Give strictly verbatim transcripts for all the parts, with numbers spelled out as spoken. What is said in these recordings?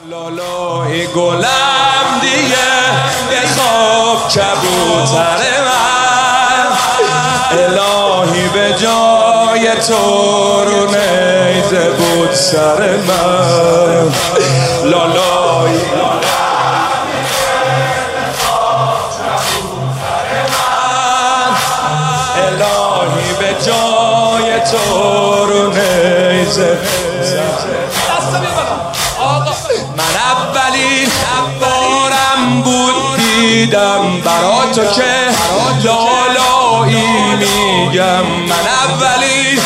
لالای گلم دیگه بخواب کبوتر من، الهی به جای تو رو نیزه بود سر من. لالای الهی به جای تو رو نیزه. من اولین بارم بود دیدم برا تو که لالایی میگم. من اولین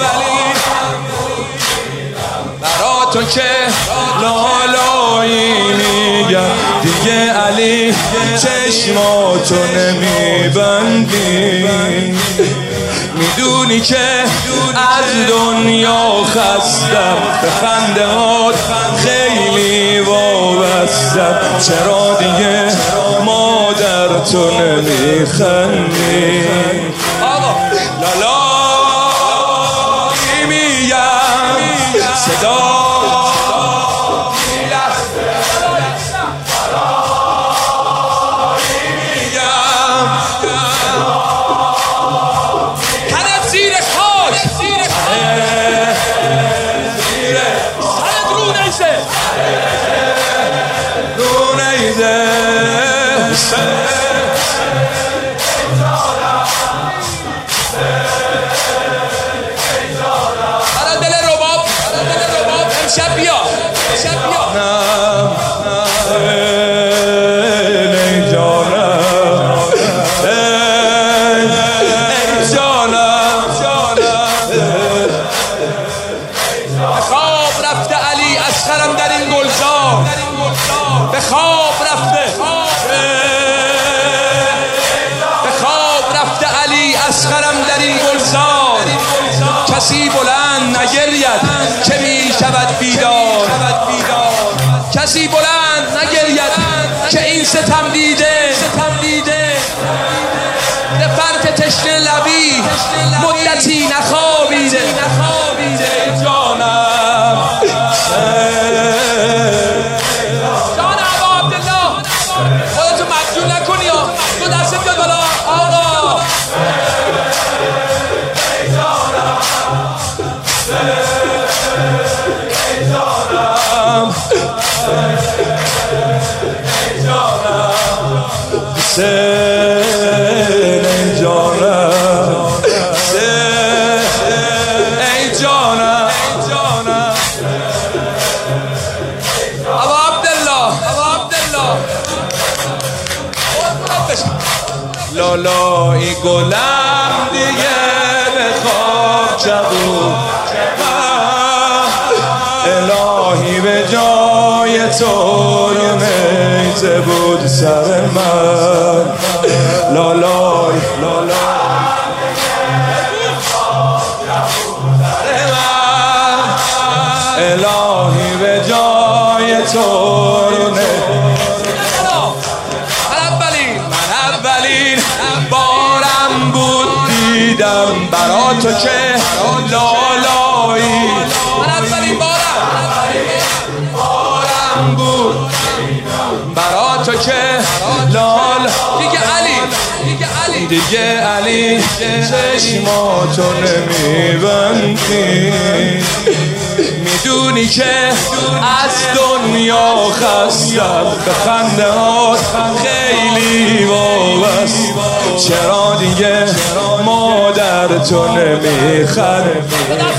برا تو که لالایی میگم. دیگه علی چشماتو نمیبندی، میدونی که از دنیا خستم، به خندهات خیلی وابستم. چرا دیگه مادر تو نمیخندی؟ آقا لالایی میگم، صدا به خواب رفته، به خواب رفته علی اصغرم در این گلزار. کسی بلند نگرید که می شود بیدار، کسی بلند نگرید که این ستم دیده به فرط تشنه لبی مدتی نخوابیده. جانم ای جانم، ای جانم، ابا عبدالله، ابا عبدالله. لالای گلم دیگه به خواب جبود، الهی به جای تو رو نیزه بود سر من. لالای الهی به جای تو رو نیزه. من اولین من اولین بارم بود دیدم برا تو که لالایی. من اولین بارم بود برا تو که لال. دیگه علی دیگه علی چشماتو نمیبندی، میدونی که از دنیا خستم، به خندهات خیلی وابستم. چرا دیگه مادر تو نمیخندی؟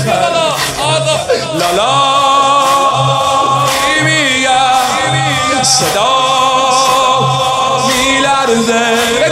لالایی میگم، صدا میلرزه.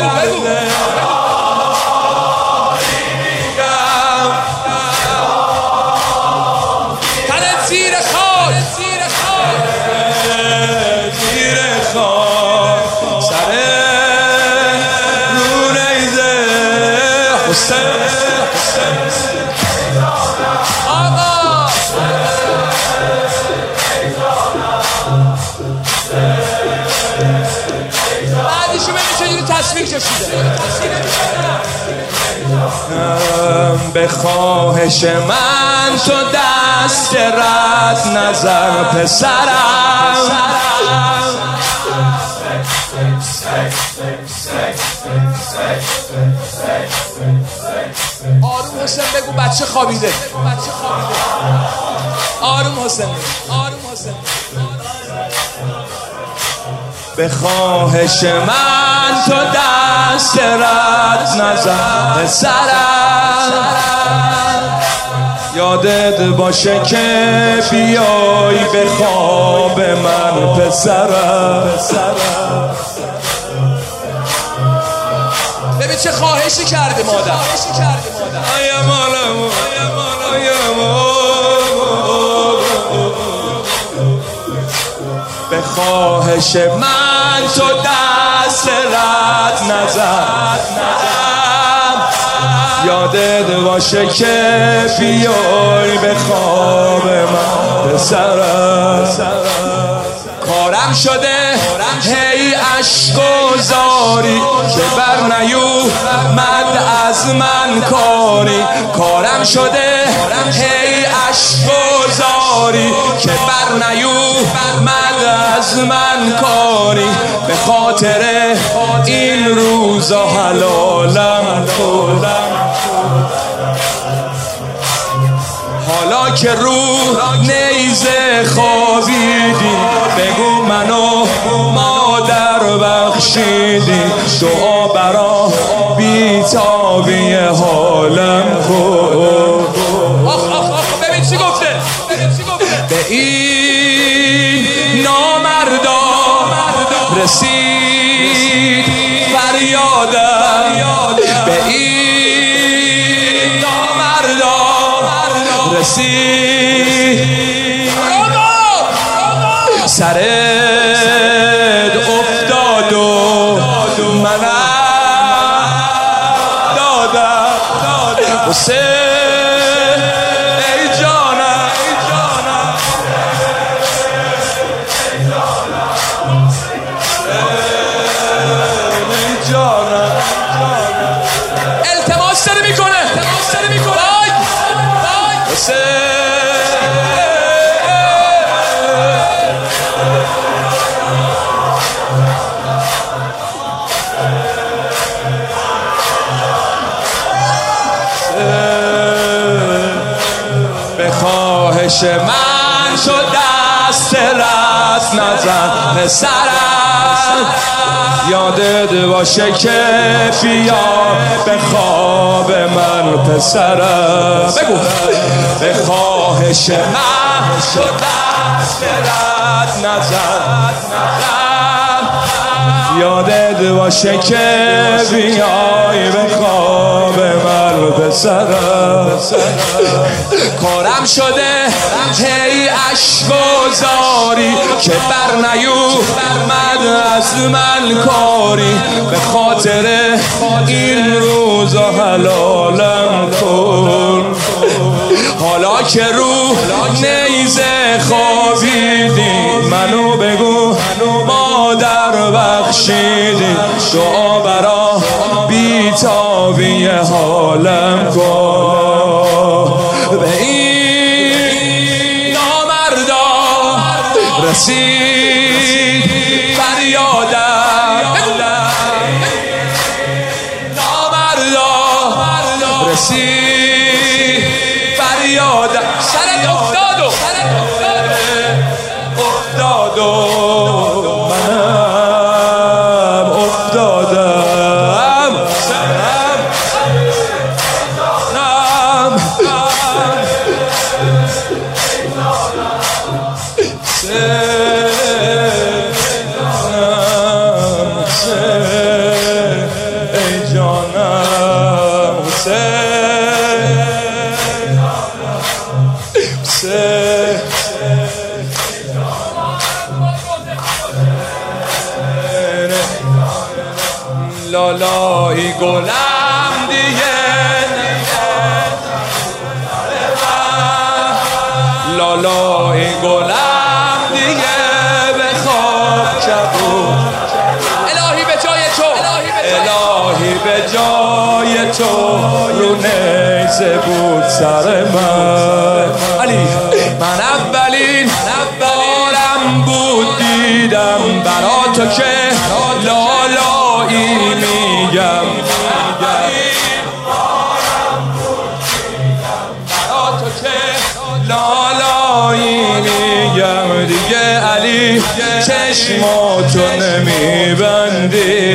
به خواهش من تو دست رد نظر پسرم، آروم حسین بگو بچه خوابیده. آروم حسین، آروم حسین. به خواهش من تو دست رد نزن سرم، یادت باشه که بیای به خواب من پسرم. ببین چه خواهشی کرده مادر. آیا مالم آیا به خواهش من تو دست رد نزن، یادت باشه که بیای به خواب من پسرم. کارم شده هی عشق و زاری که بر نیومد از من کاری. کارم شده هی عشق و زاری که بر نیومد از من کاری. به خاطر این روزا حلالم کنم، حالا که رو نیزه خوابیدی بگو منو مادر بخشیدی. دعا برا بیتابی حالم کن. آخ آخ آخ ببین چی گفته، به این نامردا رسید فریادم، به این نامردا رسید سرت افتاد و منم دادم حسین ای جانم ای جانم. التماس داره میکنه به خواهش من شد دست رست نزن پسرم، یادت باشه که بیا به خواب من پسرم. بگو به خواهش من شد دست رست نزن، یادت باشه که بیای به خواب من پسرم. کارم شده هی عشق و زاری که بر نیومد از من کاری. به خاطر این روزا حلالم کن، حالا که رو نیزه خوابیدی منو بگو مادر بخشیدی. دعا برا بیتابی حالم کن، به این نامردا رسید فریادم، نامردا رسید فریادم. سرت افتاد و افتاد و منم افتادم. سرم نم سرم ای جانم حسین. لالایی گلم دیگه لالایی گلم دیگه به خواب کبود. الهی به جای تو، الهی به جای تو رو نیزه بود سر من. علی من اولین بارم بود دیدم برا تو که لالایی میگم. میگم دیگه علی چشماتو نمیبندی،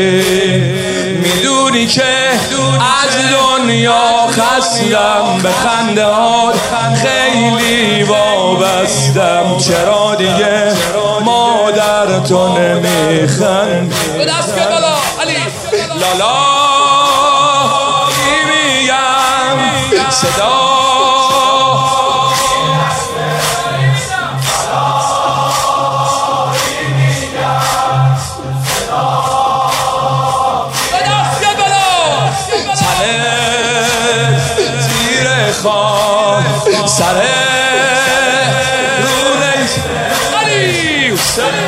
میدونی که از دنیا خستم، به خنده هات خیلی وابستم، چرا دیگه مادر تو نمیخند؟ به دست که بالا علی لالا میگم صدا سره رو نیست علی